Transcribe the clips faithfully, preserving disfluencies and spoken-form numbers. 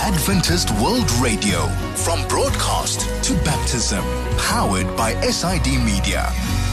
Adventist World Radio, from broadcast to baptism, powered by S I D Media.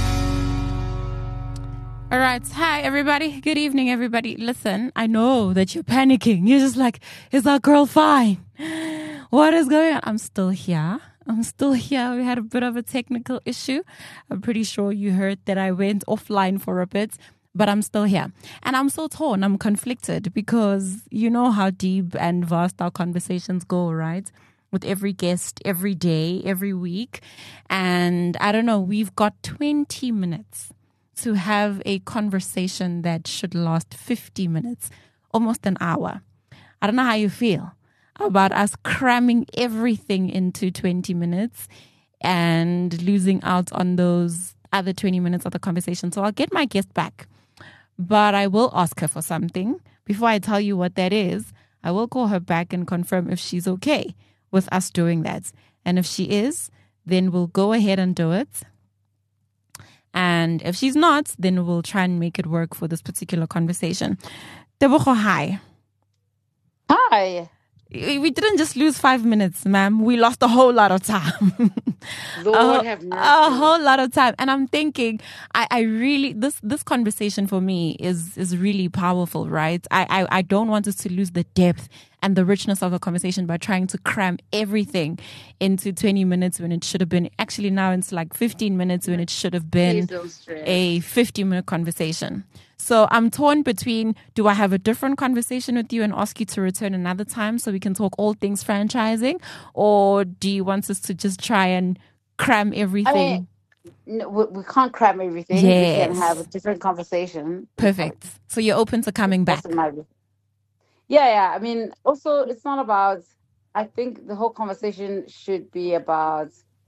All right. Hi, everybody. Good evening, everybody. Listen, I know that you're panicking. You're just like, is that girl fine? What is going on? I'm still here. I'm still here. We had a bit of a technical issue. I'm pretty sure you heard that I went offline for a bit, but I'm still here. And I'm so torn. I'm conflicted because you know how deep and vast our conversations go, right? With every guest, every day, every week. And I don't know, we've got twenty minutes to have a conversation that should last fifty minutes, almost an hour. I don't know how you feel about us cramming everything into twenty minutes and losing out on those other twenty minutes of the conversation. So I'll get my guest back, but I will ask her for something. Before I tell you what that is, I will call her back and confirm if she's okay with us doing that. And if she is, then we'll go ahead and do it. And if she's not, then we'll try and make it work for this particular conversation. Tebogo, hi. Hi. We didn't just lose five minutes, ma'am. We lost a whole lot of time. Lord a, have mercy. A whole lot of time. And I'm thinking, I, I really, this this conversation for me is is really powerful, right? I, I, I don't want us to lose the depth and the richness of the conversation by trying to cram everything into twenty minutes when it should have been, actually now it's like fifteen minutes when it should have been a fifty minute conversation. So I'm torn between, do I have a different conversation with you and ask you to return another time so we can talk all things franchising? Or do you want us to just try and cram everything? I mean, no, we, we can't cram everything. Yes. We can have a different conversation. Perfect. So you're open to coming back? Yeah, yeah. I mean, also, it's not about, I think the whole conversation should be about,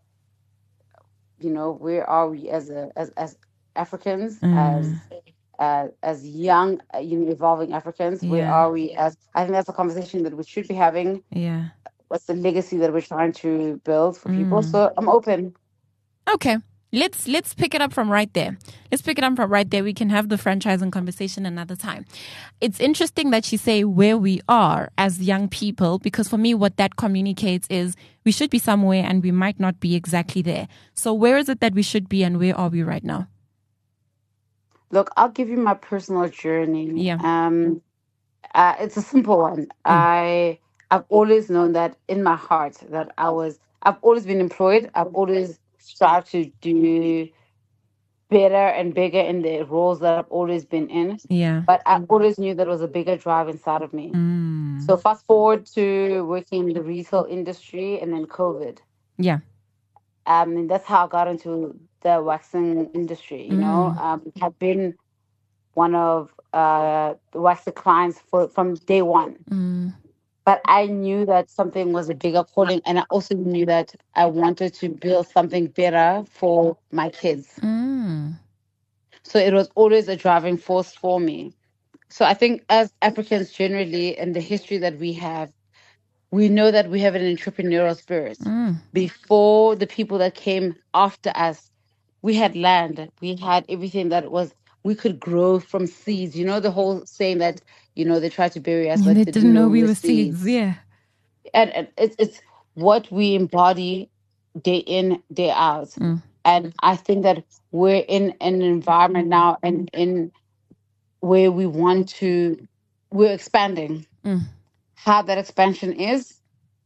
you know, where are we as a as, as Africans, mm. as Uh, as young, uh, you know, evolving Africans, yeah. Where are we as, I think that's a conversation that we should be having. Yeah. What's the legacy that we're trying to build for mm. people? So I'm open. Okay. Let's let's pick it up from right there. Let's pick it up from right there. We can have the franchising conversation another time. It's interesting that you say where we are as young people, because for me, what that communicates is we should be somewhere and we might not be exactly there. So where is it that we should be and where are we right now? Look, I'll give you my personal journey. Yeah. Um, uh, it's a simple one. Mm. I I've always known that in my heart that I was. I've always been employed. I've always strived to do better and bigger in the roles that I've always been in. Yeah. But I always knew there was a bigger drive inside of me. Mm. So fast forward to working in the retail industry and then COVID. Yeah. Um, and that's how I got into the waxing industry. You mm. know, um, have been one of uh, the waxing clients for from day one. Mm. But I knew that something was a bigger calling, and I also knew that I wanted to build something better for my kids. Mm. So it was always a driving force for me. So I think as Africans generally, and the history that we have, we know that we have an entrepreneurial spirit. Mm. Before the people that came after us, we had land. We had everything that was, we could grow from seeds. You know, the whole saying that, you know, they tried to bury us, yeah, but they they didn't know we were seeds. seeds. Yeah. And, and it's, it's what we embody day in, day out. Mm. And I think that we're in an environment now and in where we want to, we're expanding. Mm. How that expansion is,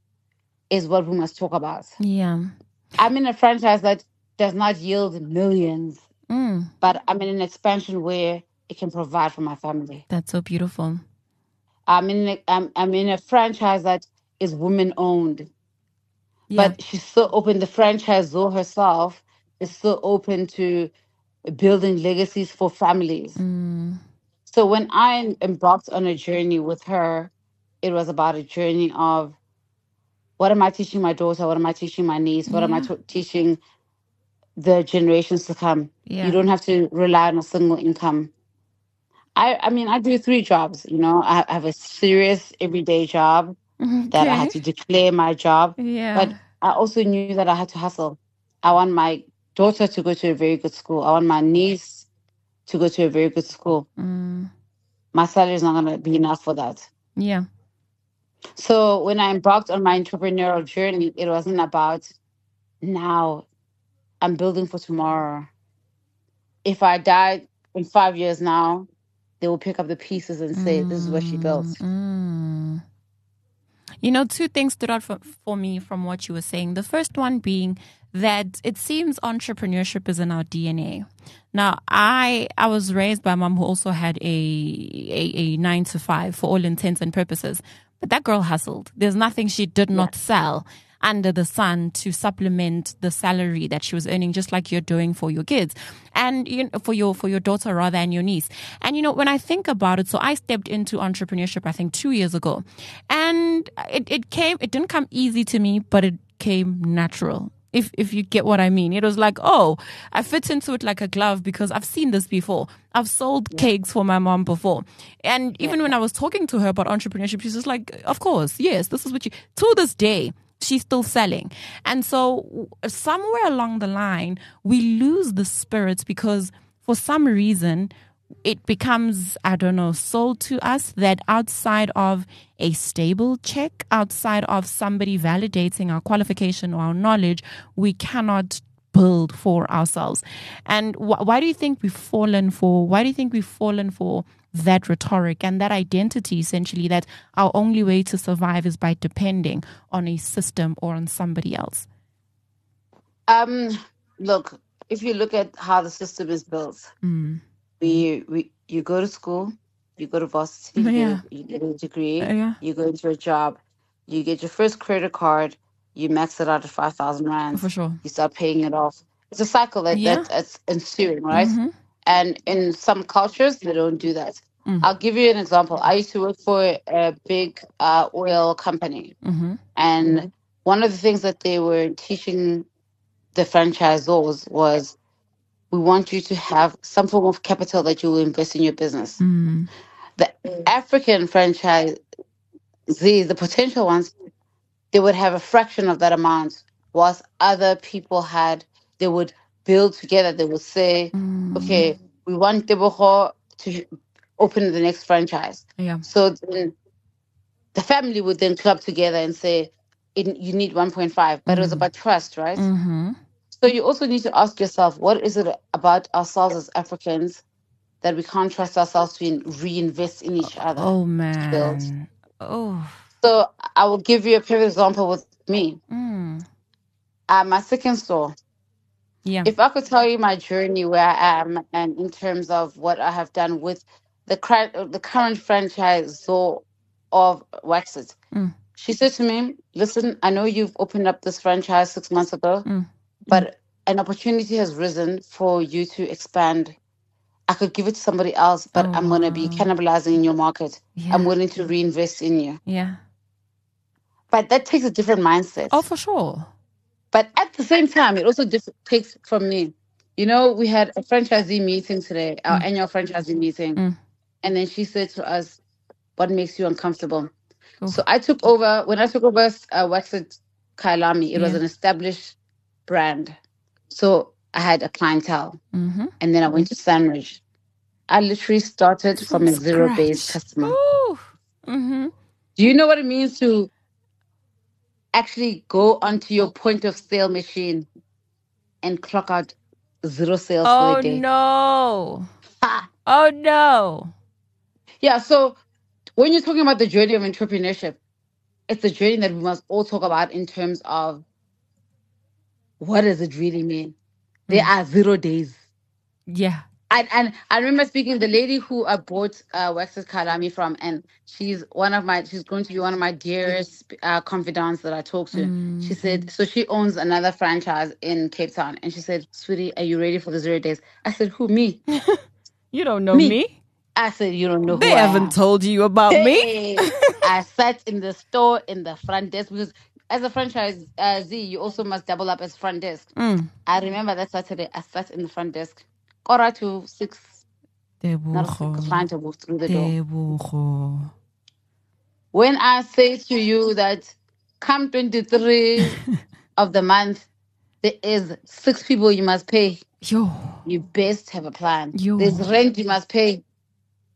is what we must talk about. Yeah. I'm in a franchise that does not yield millions, mm. but I'm in an expansion where it can provide for my family. That's so beautiful. I'm in a, I'm, I'm in a franchise that is women owned, yeah. but she's so open. The franchisor herself is so open to building legacies for families. Mm. So when I embarked on a journey with her, it was about a journey of what am I teaching my daughter? What am I teaching my niece? What yeah. am I t- teaching the generations to come? Yeah. You don't have to rely on a single income. I, I mean, I do three jobs. You know, I have a serious everyday job okay. that I had to declare my job. Yeah. But I also knew that I had to hustle. I want my daughter to go to a very good school. I want my niece to go to a very good school. Mm. My salary is not going to be enough for that. Yeah. So when I embarked on my entrepreneurial journey, it wasn't about now I'm building for tomorrow. If I died in five years now, they will pick up the pieces and say, this is what she built. Mm. You know, two things stood out for, for me from what you were saying. The first one being that it seems entrepreneurship is in our D N A. Now, I I was raised by a mom who also had a, a, a nine to five for all intents and purposes. But that girl hustled. There's nothing she did not sell under the sun to supplement the salary that she was earning, just like you're doing for your kids and you know, for your for your daughter rather and your niece. And you know, when I think about it, so I stepped into entrepreneurship I think two years ago, and it it came it didn't come easy to me, but it came natural. If if you get what I mean. It was like, oh, I fit into it like a glove because I've seen this before. I've sold yeah. cakes for my mom before. And even yeah. when I was talking to her about entrepreneurship, she's just like, of course, yes, this is what you... To this day, she's still selling. And so somewhere along the line, we lose the spirit because for some reason... it becomes, I don't know, sold to us that outside of a stable check, outside of somebody validating our qualification or our knowledge, we cannot build for ourselves. And wh- why do you think we've fallen for, why do you think we've fallen for that rhetoric and that identity, essentially, that our only way to survive is by depending on a system or on somebody else? Um, look, if you look at how the system is built, mm. We, we, you go to school, you go to varsity, you, yeah. get, a, you get a degree, uh, yeah. you go into a job, you get your first credit card, you max it out at five thousand rands. For sure. You start paying it off. It's a cycle that, yeah. that, that's ensuing, right? Mm-hmm. And in some cultures, they don't do that. Mm. I'll give you an example. I used to work for a big uh, oil company. Mm-hmm. And one of the things that they were teaching the franchisors was, we want you to have some form of capital that you will invest in your business. Mm. The African franchisees, the potential ones, they would have a fraction of that amount, whilst other people had, they would build together. They would say, mm. okay, we want Tebogo to open the next franchise. Yeah. So then the family would then club together and say, you need one point five. But mm. it was about trust, right? Mm-hmm. So you also need to ask yourself, what is it about ourselves as Africans that we can't trust ourselves to reinvest in each other? Oh, man. Oh. So I will give you a perfect example with me. Mm. Uh, my second store. Yeah. If I could tell you my journey where I am and in terms of what I have done with the, the current franchisor of Waxit. Mm. She said to me, listen, I know you've opened up this franchise six months ago. Mm. But an opportunity has risen for you to expand. I could give it to somebody else, but oh, I'm going to be cannibalizing in your market. Yeah. I'm willing to reinvest in you. Yeah. But that takes a different mindset. Oh, for sure. But at the same time, it also diff- takes from me. You know, we had a franchisee meeting today, our mm. annual franchisee meeting. Mm. And then she said to us, what makes you uncomfortable? Oof. So I took over, when I took over uh, Waxit Kyalami, it yeah. was an established brand. So I had a clientele. Mm-hmm. And then I went to Sandridge. I literally started from, from a zero-based customer. Mm-hmm. Do you know what it means to actually go onto your point of sale machine and clock out zero sales oh, for a day? Oh, no. Ha. Oh, no. Yeah, so when you're talking about the journey of entrepreneurship, it's a journey that we must all talk about in terms of what does it really mean? There mm. are zero days. Yeah. And, and I remember speaking to the lady who I bought uh, Waxit Kyalami from, and she's one of my, she's going to be one of my dearest uh, confidants that I talk to. Mm. She said, so she owns another franchise in Cape Town. And she said, sweetie, are you ready for the zero days? I said, who, me? You don't know me. me. I said, you don't know who They I haven't am. told you about hey, me. I sat in the store in the front desk because as a franchise uh, Z, you also must double up as front desk. Mm. I remember that Saturday, I sat in the front desk. Quarter to six. Not a client to walk through the door. When I say to you that come twenty-three of the month, there is six people you must pay. Yo. You best have a plan. Yo. There's rent you must pay.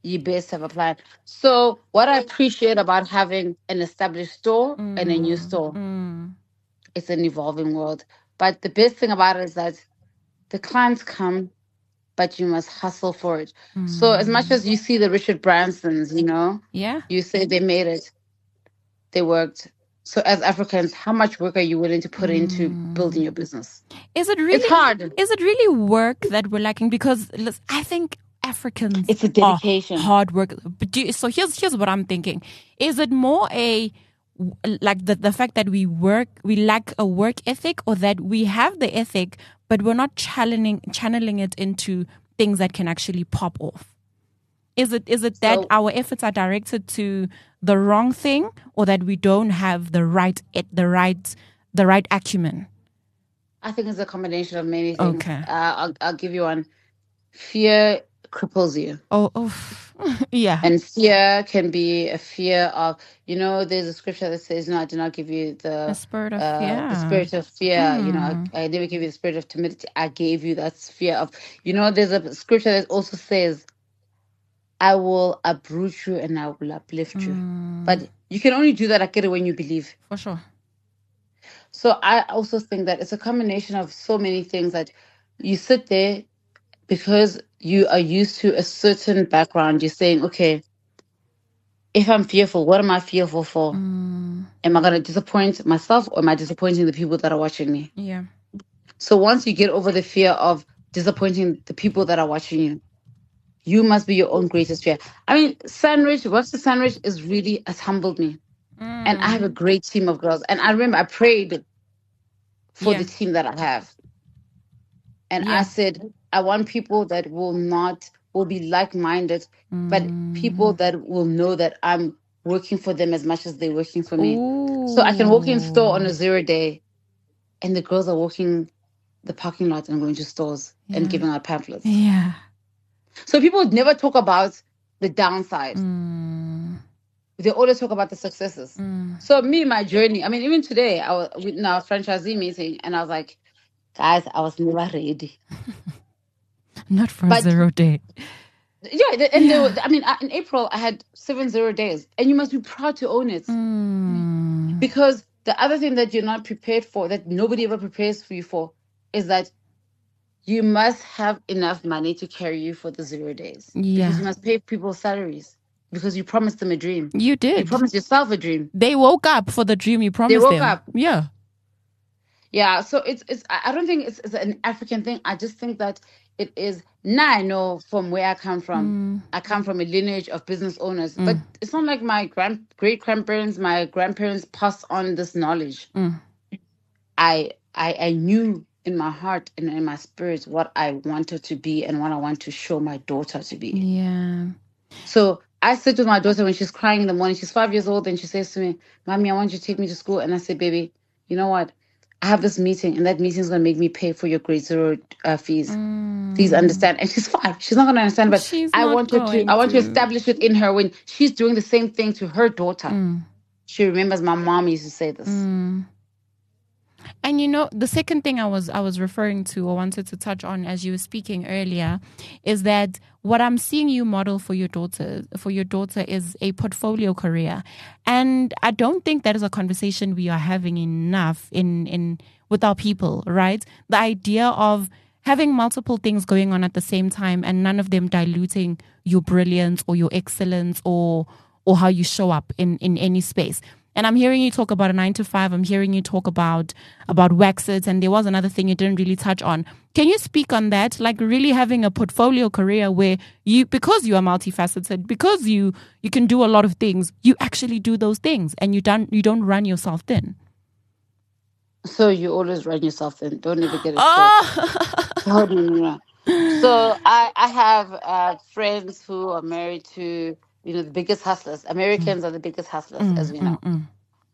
you best have a plan. So what I appreciate about having an established store Mm, and a new store, mm, it's an evolving world. But the best thing about it is that the clients come, but you must hustle for it. So as much mm. as you see the Richard Bransons, you know, Yeah. you say they made it, they worked. So as Africans, how much work are you willing to put into building your business? Is it It's really? hard. Is it really work that we're lacking? Because lis- I think Africans It's a are dedication. hard work. But do you, so here's here's what I'm thinking: is it more a like the the fact that we work, we lack a work ethic, or that we have the ethic but we're not channeling channeling it into things that can actually pop off? Is it is it that So our efforts are directed to the wrong thing, or that we don't have the right et- the right the right acumen? I think it's a combination of many things. Okay. Uh, I'll, I'll give you one. Fear cripples you. Oh, oh, yeah. And fear can be a fear of, you know, there's a scripture that says, no, I do not give you the A spirit of uh, fear. the spirit of fear. You know, Hmm. I, I never give you the spirit of timidity. I gave you that fear of, you know, there's a scripture that also says, I will uproot you and I will uplift you. Mm, But you can only do that, Akere, when you believe. for sure. So I also think that it's a combination of so many things that you sit there because you are used to a certain background. You're saying, okay, if I'm fearful, what am I fearful for? Mm, Am I going to disappoint myself, or am I disappointing the people that are watching me? yeah. So once you get over the fear of disappointing the people that are watching you, you must be your own greatest fear. I mean, Sandwich, Webster Sandwich is really has humbled me. Mm, And I have a great team of girls. And I remember I prayed for yeah. the team that I have. And Yeah. I said, I want people that will not, will be like-minded, but Mm. people that will know that I'm working for them as much as they're working for me. So I can walk in store on a zero day and the girls are walking the parking lot and going to stores and Yeah. giving out pamphlets. Yeah. So people would never talk about the downside. Mm, They always talk about the successes. mm. So me, my journey, I mean, even today, I was in our franchisee meeting and I was like, guys, I was never ready. Not for a But zero day. yeah, the- and Yeah. the, I mean, I- in April, I had seven zero days, and you must be proud to own it. Mm, Because the other thing that you're not prepared for, that nobody ever prepares for you for, is that you must have enough money to carry you for the zero days. Yeah. Because you must pay people salaries, because you promised them a dream. you You did. promised yourself a dream. They woke up for the dream you promised woke them. up. Yeah. Yeah, so it's it's. I I don't think it's, it's an African thing. I just think that it is. Now I know from where I come from. Mm, I come from a lineage of business owners, but it's not like my grand great grandparents, my grandparents passed on this knowledge. mm. I I I knew in my heart and in my spirit what I wanted to be and what I want to show my daughter to be. Yeah. So I sit with my daughter when she's crying in the morning. She's five years old and she says to me, Mommy, I want you to take me to school. And I say, baby, you know what? I have this meeting and that meeting is going to make me pay for your grade zero uh, fees. Mm. Please understand. And she's five. She's not going to understand, but She's I not want her going to, I want to to. establish it in her when she's doing the same thing to her daughter. Mm. She remembers my mom used to say this. Mm. And you know, the second thing I was I was referring to or wanted to touch on as you were speaking earlier is that what I'm seeing you model for your daughter for your daughter is a portfolio career. And I don't think that is a conversation we are having enough in, in with our people, right? The idea of having multiple things going on at the same time and none of them diluting your brilliance or your excellence or or how you show up in, in any space. And I'm hearing you talk about a nine to five. I'm hearing you talk about about waxes, and there was another thing you didn't really touch on. Can you speak on that? Like really having a portfolio career where you, because you are multifaceted, because you you can do a lot of things, you actually do those things, and you don't you don't run yourself thin. So you always run yourself thin. Don't ever get it Oh, oh, no, no, no. So I I have uh, friends who are married to, you know, the biggest hustlers. Americans are the biggest hustlers, mm, as we know. mm, mm.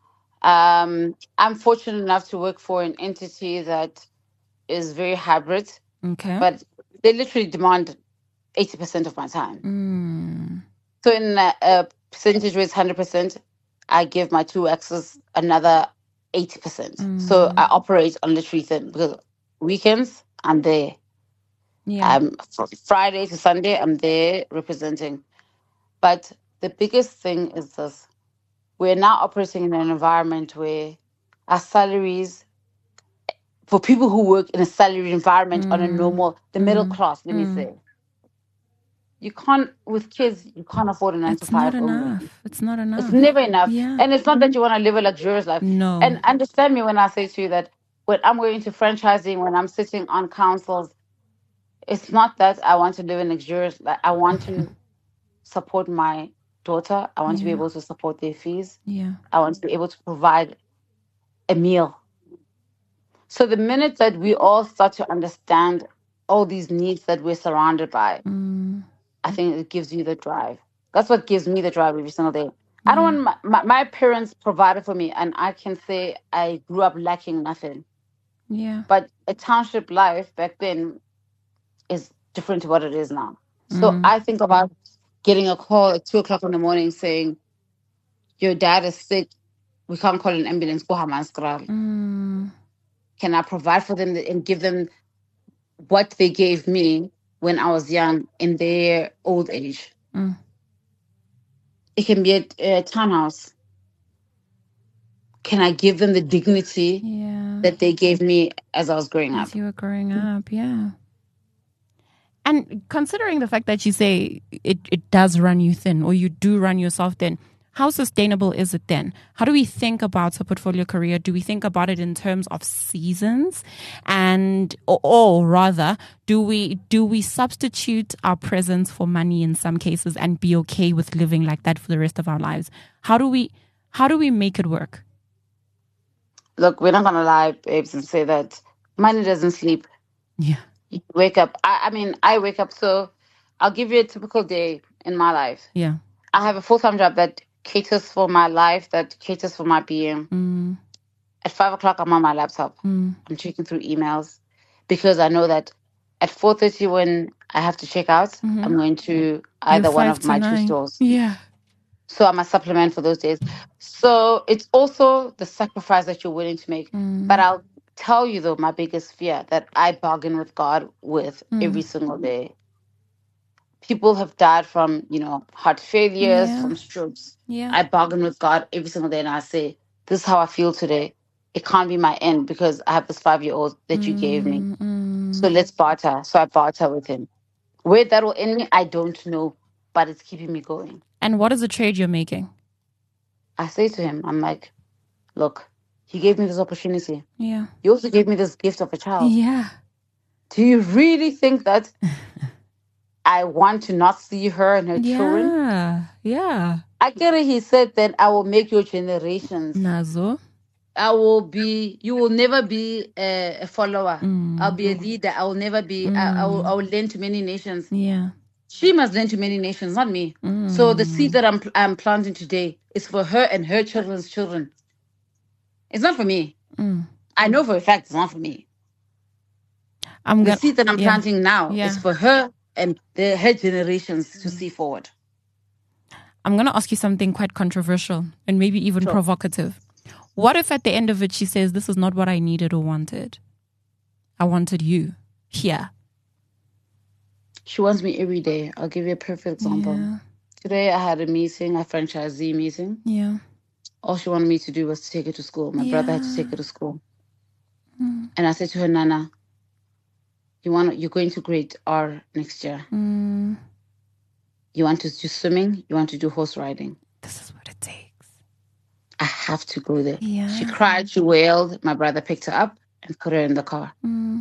Um, I'm fortunate enough to work for an entity that is very hybrid, Okay. but they literally demand eighty percent of my time. Mm. So in a, a percentage where it's one hundred percent, I give my two exes another eighty percent. So I operate on literally thin because weekends, I'm there. Yeah. Um, fr- Friday to Sunday, I'm there representing. But the biggest thing is this: we're now operating in an environment where our salaries, for people who work in a salaried environment on a normal, the middle Mm. class, let me Mm. say, you can't, with kids, you can't afford a nine to It's not five only. enough. It's not It's enough. never enough. Yeah. And it's not that you want to live a luxurious life. No. And understand me when I say to you that when I'm going to franchising, when I'm sitting on councils, it's not that I want to live in luxurious life. I want to support my daughter. I want to be Yeah. able to support their fees. Yeah. I want to be able to provide a meal. So the minute that we all start to understand all these needs that we're surrounded by, Mm. I think it gives you the drive. That's what gives me the drive every single day. I don't Yeah. want my, my, my parents provided for me, and I can say I grew up lacking nothing. Yeah. But a township life back then is different to what it is now. So Mm. I think about getting a call at two o'clock in the morning saying, your dad is sick. We can't call an ambulance. Go Hamaskral. Mm. Can I provide for them and give them what they gave me when I was young in their old age? Mm. It can be a, a townhouse. Can I give them the dignity Yeah. that they gave me as I was growing up? As you were growing up, yeah. And considering the fact that you say it, it does run you thin, or you do run yourself thin, how sustainable is it then? How do we think about a portfolio career? Do we think about it in terms of seasons? And, or, or rather, do we, do we substitute our presence for money in some cases and be okay with living like that for the rest of our lives? How do we, how do we make it work? Look, we're not going to lie, babes, and say that money doesn't sleep. Yeah. You wake up. I, I mean, I wake up. So I'll give you a typical day in my life. Yeah. I have a full-time job that caters for my life, that caters for my being. Mm. At five o'clock, I'm on my laptop. Mm. I'm checking through emails because I know that at four thirty, when I have to check out, Mm-hmm. I'm going to Your either one five of to my two nine. stores. Yeah. So I'm a supplement for those days. So it's also the sacrifice that you're willing to make. Mm. But I'll tell you, though, my biggest fear that I bargain with God with Mm. every single day. People have died from, you know, heart failures, Yeah. from strokes. Yeah. I bargain with God every single day and I say, this is how I feel today. It can't be my end because I have this five year old that you gave me. Mm-mm. So let's barter. So I barter with him. Where that will end me, I don't know, but it's keeping me going. And what is the trade you're making? I say to him, I'm like, look, he gave me this opportunity. Yeah. He also gave me this gift of a child. Yeah. Do you really think that I want to not see her and her Yeah. children? Yeah. I get it. He said that I will make your generations. Nazo. I will be, you will never be a, a follower. Mm. I'll be a leader. I will never be, I, I, will, I will lend to many nations. Yeah. She must lend to many nations, not me. Mm. So the seed that I'm, I'm planting today is for her and her children's children. It's not for me. Mm. I know for a fact it's not for me. I'm the gonna, seed that I'm yeah. planting now Yeah. is for her and the, her generations to see forward. I'm going to ask you something quite controversial and maybe even Sure. provocative. What if at the end of it she says, this is not what I needed or wanted? I wanted you here. She wants me every day. I'll give you a perfect example. Yeah. Today I had a meeting, a franchisee meeting. Yeah. All she wanted me to do was to take her to school. My Yeah. brother had to take her to school. Mm. And I said to her, Nana, you want you're going to grade R next year. Mm. You want to do swimming? You want to do horse riding? This is what it takes. I have to go there. Yeah. She cried, she wailed. My brother picked her up and put her in the car. Mm.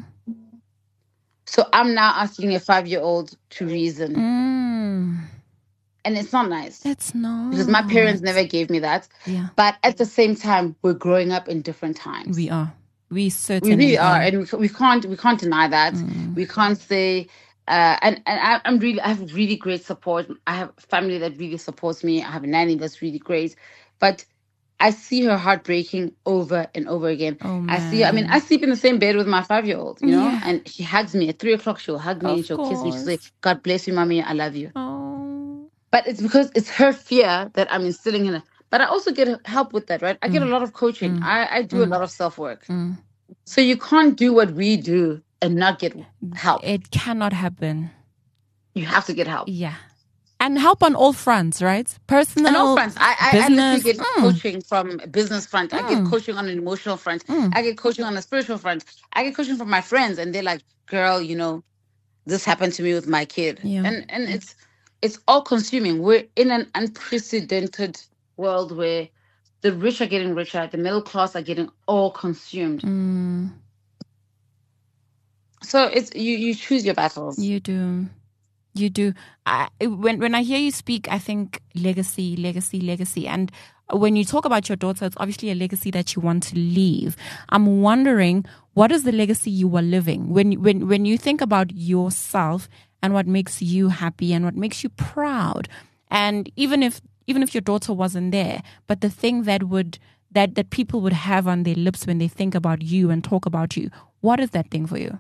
So I'm now asking a five-year-old to reason. Mm. And it's not nice. It's not. Because my parents never gave me that. Yeah. But at the same time, we're growing up in different times. We are. We We certainly really are. are. And we, we can't we can't deny that. Mm. We can't say uh, and, and I, I'm really I have really great support. I have family that really supports me. I have a nanny that's really great. But I see her heart breaking over and over again. Oh, I see I mean, man. I sleep in the same bed with my five-year-old, you know, Yeah. and she hugs me at three o'clock. She'll hug me Of and she'll kiss me. She'll say, course. God bless you, mommy. I love you. Oh. But it's because it's her fear that I'm instilling in her. But I also get help with that, right? I get a lot of coaching. Mm. I, I do a lot of self-work. Mm. So you can't do what we do and not get help. It cannot happen. You have to get help. Yeah. and help on all fronts, right? Personal, on all fronts. I, I, I business. literally get Mm, coaching from a business front. I get mm, coaching on an emotional front. mm. I get coaching on a spiritual front. I get coaching from my friends, and they're like, "Girl, you know, this happened to me with my kid," Yeah. and and it's it's all consuming. We're in an unprecedented world where the rich are getting richer, the middle class are getting all consumed. Mm, So it's you you choose your battles. you do. You do. I, when when I hear you speak, I think legacy, legacy, legacy. And when you talk about your daughter, it's obviously a legacy that you want to leave. I'm wondering, what is the legacy you are living? When when when you think about yourself and what makes you happy and what makes you proud, and even if even if your daughter wasn't there, but the thing that would that that people would have on their lips when they think about you and talk about you, what is that thing for you?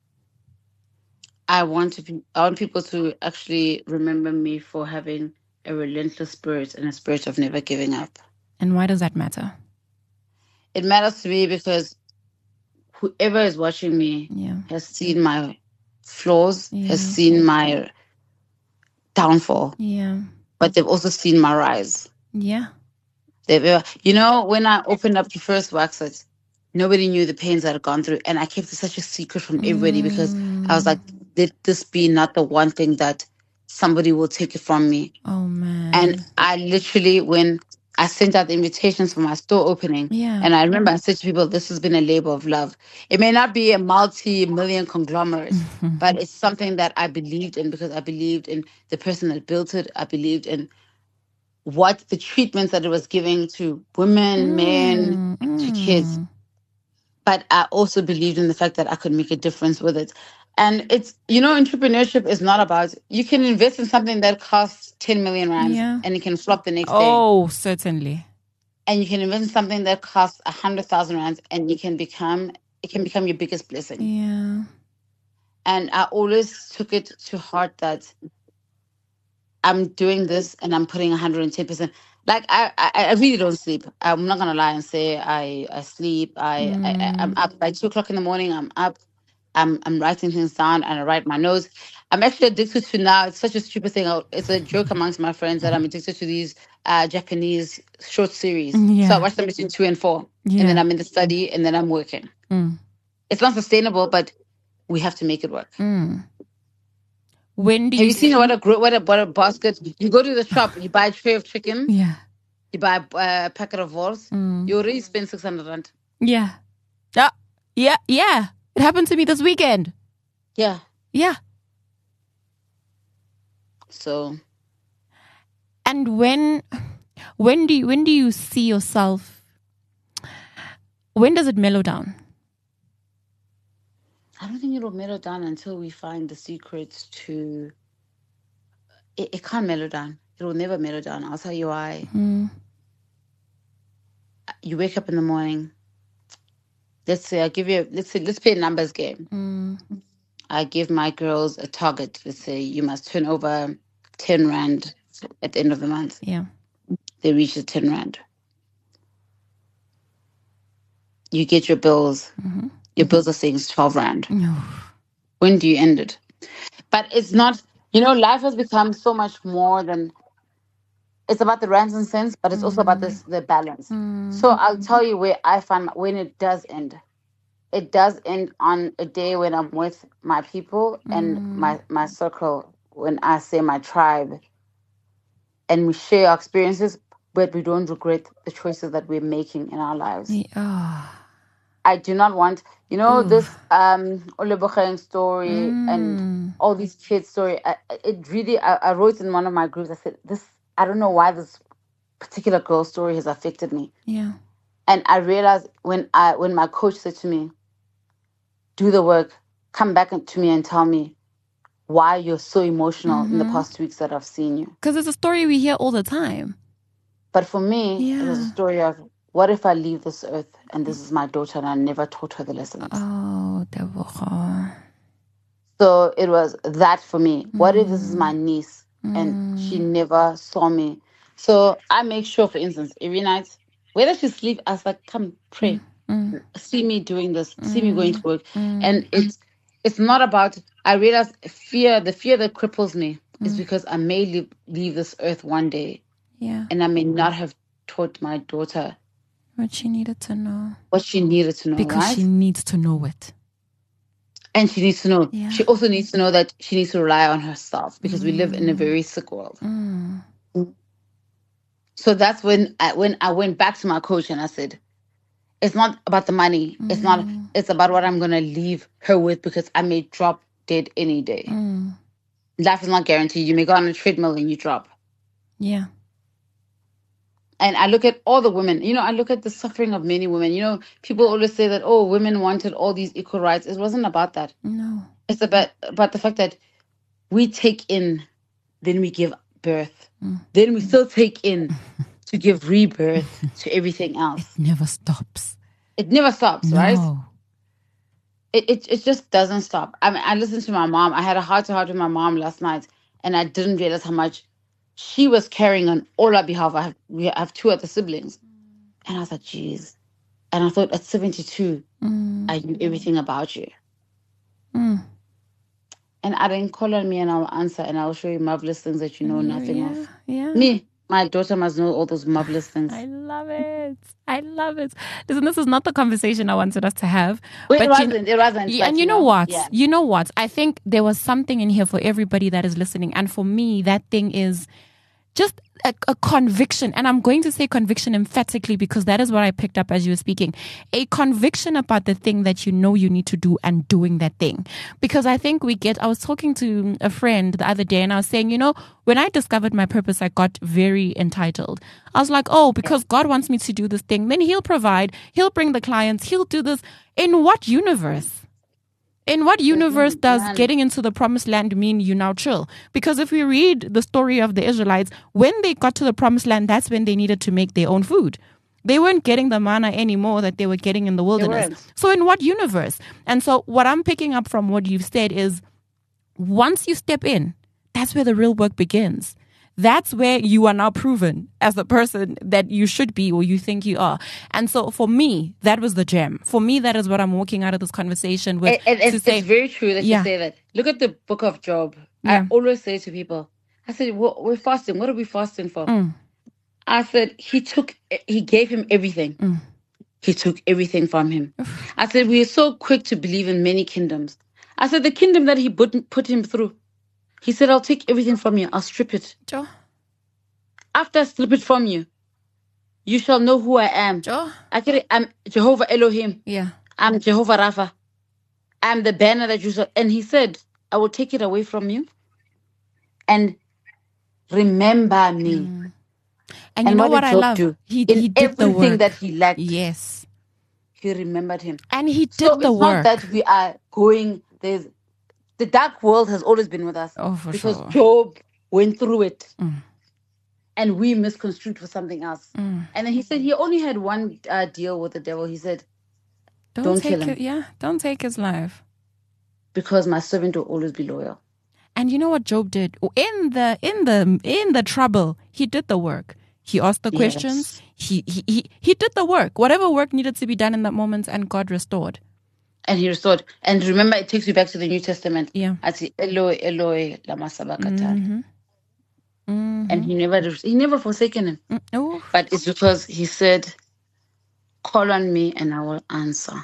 I want to be, I want people to actually remember me for having a relentless spirit and a spirit of never giving up. And why does that matter? It matters to me because whoever is watching me Yeah. has seen my flaws, Yeah. has seen my downfall, Yeah. but they've also seen my rise. Yeah. They've ever, you know, when I opened up the first wax set, nobody knew the pains that I'd gone through, and I kept it such a secret from everybody because I was like, let this be not the one thing that somebody will take it from me. Oh man. And I literally, when I sent out the invitations for my store opening, Yeah. and I remember I said to people, this has been a labor of love. It may not be a multi-million conglomerate, but it's something that I believed in because I believed in the person that built it. I believed in what the treatments that it was giving to women, men, Mm, to kids. mm. But I also believed in the fact that I could make a difference with it. And it's, you know, entrepreneurship is not about, you can invest in something that costs ten million rands Yeah. and it can flop the next day. Oh, certainly. And you can invest in something that costs a hundred thousand rands and you can become, it can become your biggest blessing. Yeah. And I always took it to heart that I'm doing this and I'm putting one hundred ten percent. Like I, I, I really don't sleep. I'm not gonna lie and say I, I sleep. I, Mm. I, I'm up by two o'clock in the morning. I'm up. I'm, I'm writing things down and I write my notes. I'm actually addicted to now. It's such a stupid thing. I- It's a joke amongst my friends that I'm addicted to these uh, Japanese short series. Yeah. So I watch them between two and four, Yeah. and then I'm in the study, and then I'm working. Mm. It's not sustainable, but we have to make it work. Mm. When do Have you, you seen what a gro- what a what a basket? You go to the shop, you buy a tray of chicken, Yeah. you buy a uh, packet of balls, Mm. you already spend six hundred rand. Yeah. Uh, yeah. Yeah. It happened to me this weekend. Yeah. Yeah. So And when when do you, when do you see yourself? When does it mellow down? I don't think it'll mellow down until we find the secrets to. It, it can't mellow down. It will never mellow down. I'll tell you why. Mm. You wake up in the morning. Let's say I give you. Let's say let's play a numbers game. Mm. I give my girls a target. Let's say you must turn over ten rand at the end of the month. Yeah. They reach the ten rand. You get your bills. Mm-hmm. Your bills are saying it's twelve rand. No. When do you end it? But it's not, you know, life has become so much more than, it's about the rands and cents, but it's also about this the balance. Mm. So I'll tell you where I find my, when it does end. It does end on a day when I'm with my people and Mm. my, my circle, when I say my tribe, and we share our experiences, but we don't regret the choices that we're making in our lives. Yeah. Oh. I do not want, you know, Oof. this um Olebokeng story Mm. and all these kids' story. I, it really, I, I wrote in one of my groups. I said, "This, I don't know why this particular girl's story has affected me." Yeah. And I realized when I, when my coach said to me, "Do the work, come back to me and tell me why you're so emotional in the Mhm. past weeks that I've seen you." Because it's a story we hear all the time. But for me, it was a Yeah. story of, what if I leave this earth and this is my daughter and I never taught her the lessons? Oh, Tebogo. So it was that for me. What if this is my niece and she never saw me? So I make sure, for instance, every night, whether she sleep, I was like, come pray. Mm. See me doing this. See me going to work. Mm. And it's it's not about, I realize fear, the fear that cripples me is because I may leave, leave this earth one day, Yeah. and I may not have taught my daughter What she needed to know. what she needed to know, Because right? she needs to know it. And she needs to know. Yeah. She also needs to know that she needs to rely on herself, because we live in a Mm. very sick world. Mm. So that's when I when I went back to my coach and I said, it's not about the money. It's not. Mm. It's about what I'm gonna leave her with, because I may drop dead any day. Mm. Life is not guaranteed. You may go on a treadmill and you drop. Yeah. And I look at all the women, you know, I look at the suffering of many women. You know, people always say that, oh, women wanted all these equal rights. It wasn't about that. No. It's about, about the fact that we take in, then we give birth. Mm. Then we still take in to give rebirth to everything else. Never stops. It never stops, No. right? It, it it just doesn't stop. I mean, I listened to my mom. I had a heart-to-heart with my mom last night, and I didn't realize how much she was carrying on all our behalf. I have, we have two other siblings. And I was like, geez. And I thought, at seventy-two, Mm. I knew everything about you. Mm. And I didn't call on me and I'll answer, and I'll show you marvelous things that you know Yeah, nothing yeah, of. Yeah. Me, my daughter must know all those marvelous things. I love it. I love it. Listen, this is not the conversation I wanted us to have. Well, but it you wasn't. It wasn't. Yeah, but, and you know know, what? Yeah. You know what? I think there was something in here for everybody that is listening. And for me, that thing is just a, a conviction. And I'm going to say conviction emphatically because that is what I picked up as you were speaking. A conviction about the thing that you know you need to do and doing that thing. Because I think we get, I was talking to a friend the other day and I was saying, you know, when I discovered my purpose, I got very entitled. I was like, oh, because God wants me to do this thing, then he'll provide, he'll bring the clients, he'll do this. In what universe? In what universe does getting into the promised land mean you now chill? Because if we read the story of the Israelites, when they got to the promised land, that's when they needed to make their own food. They weren't getting the manna anymore that they were getting in the wilderness. So in what universe? And so what I'm picking up from what you've said is once you step in, that's where the real work begins. That's where you are now proven as the person that you should be or you think you are. And so for me, that was the gem. For me, that is what I'm walking out of this conversation with. And, and to it's, say, it's very true that yeah. you say that. Look at the book of Job. Yeah. I always say to people, I said, well, we're fasting. What are we fasting for? Mm. I said, he took, he gave him everything. Mm. He took everything from him. I said, we are so quick to believe in many kingdoms. I said, the kingdom that he put, put him through, he said, I'll take everything from you. I'll strip it. Joe. After I strip it from you, you shall know who I am. Joe. Actually, I'm Jehovah Elohim. Yeah. I'm Jehovah Rapha. I'm the banner that you saw. And he said, I will take it away from you and remember me. Mm. And you know what, what did I Job love? do? He, In he did the everything work. that he lacked, Yes. he remembered him. And he did So the it's work. not that we are going, there's, the dark world has always been with us. Oh, for because sure. Job went through it. Mm. And we misconstrued for something else. Mm. And then he said he only had one uh, deal with the devil. He said, Don't, don't take kill him. It, yeah, don't take his life. Because my servant will always be loyal. And you know what Job did? In the in the in the trouble, he did the work. He asked the Yes. questions. He, he he he did the work. Whatever work needed to be done in that moment, and God restored. And he restored. And remember, it takes you back to the New Testament. Yeah. I see Eloi, Eloi, lama sabachthani. Mm-hmm. Mm-hmm. And he never he never forsaken him. Mm, oh. But it's because he said, call on me and I will answer.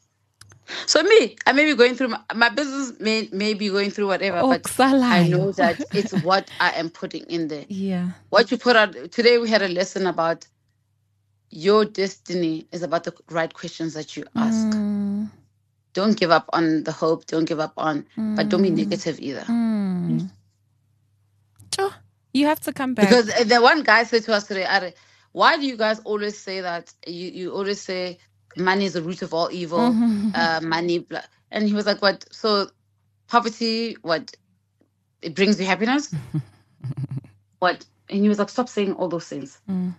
So me, I may be going through, my, my business may, may be going through whatever, Oh, but kusalayo. I know that it's what I am putting in there. Yeah. What you put out, today we had a lesson about your destiny is about the right questions that you ask. Mm. Don't give up on the hope, don't give up on, Mm. but don't be negative either. Mm. Sure. You have to come back. Because the one guy said to us today, Ari, why do you guys always say that? You you always say money is the root of all evil. Mm-hmm. Uh, money, blah. And he was like, "What? So poverty? What? It brings you happiness? What?" And he was like, "Stop saying all those things. Mm.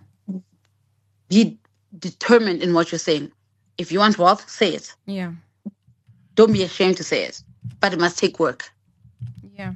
Be determined in what you're saying. If you want wealth, say it. Yeah. Don't be ashamed to say it. But it must take work." Yeah.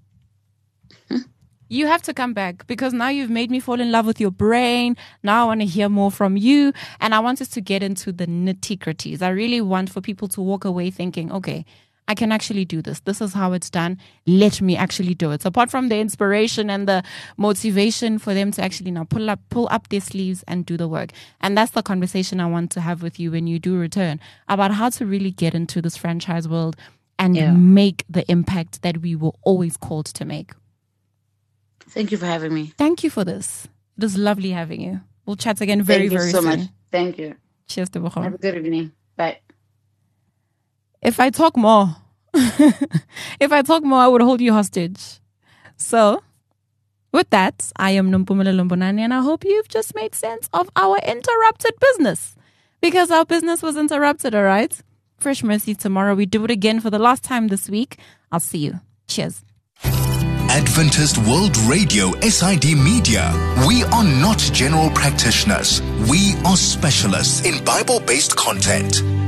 You have to come back because now you've made me fall in love with your brain. Now I want to hear more from you. And I want us to get into the nitty-gritties. I really want for people to walk away thinking, okay, I can actually do this. This is how it's done. Let me actually do it. So apart from the inspiration and the motivation for them to actually now pull up, pull up their sleeves and do the work. And that's the conversation I want to have with you when you do return, about how to really get into this franchise world and Yeah. make the impact that we were always called to make. Thank you for having me. Thank you for this. It was lovely having you. We'll chat again very, Thank you very so soon. much. Thank you. Cheers, Tebogo. Have a good evening. Bye. If I talk more, if I talk more, I would hold you hostage. So, with that, I am Nompumelelo Lombonani, and I hope you've just made sense of our interrupted business, because our business was interrupted, all right? Fresh Mercy tomorrow. We do it again for the last time this week. I'll see you. Cheers. Adventist World Radio S I D Media. We are not general practitioners. We are specialists in Bible-based content.